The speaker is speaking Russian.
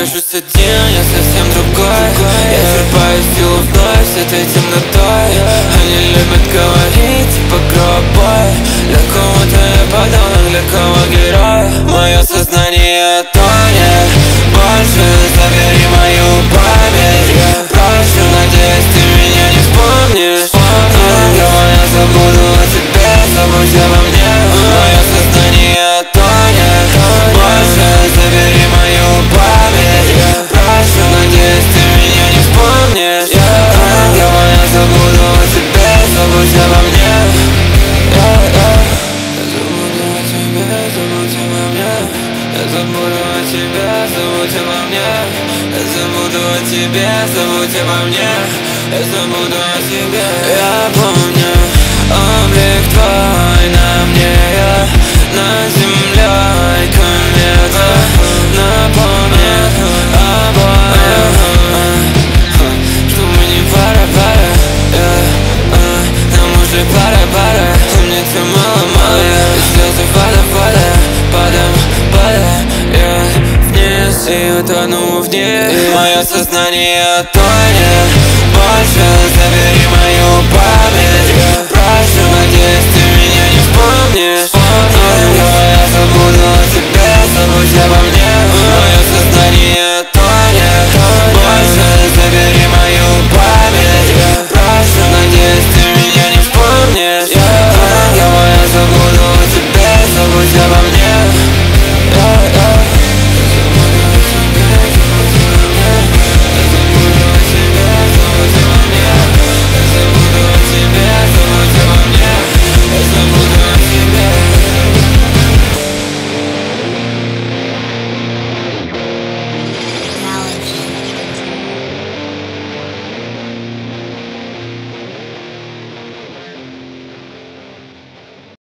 нахожусь один, я совсем другой. Я черпаю силу вновь с этой темнотой. Они любят говорить, типа гробой. Для кого-то я подонок, для кого герой. Мое сознание тонет. Больше забери мою память. Прошу, надеюсь, ты меня не вспомнишь. Давай я забуду о тебе, забудь обо мне. Мое сознание тонет. Больше забери мою память. Прошу, надеюсь, ты меня не вспомнишь. Давай я забуду о тебе, забудь обо мне. Я забуду о тебе, забудь обо мне. Я забуду о тебе, забудь обо мне. Я забуду о тебе. Я помню облик твой на мне. Я над землей комета. Напомнит обоим, что мы не пара-пара. Нам уже пара-пара. Мне тебя мало-мало. Слезы вода-вода. Я вниз и утону в них. Мое сознание тонет. Больше забери мою память. Прошу, надеюсь, ты меня не вспомнишь.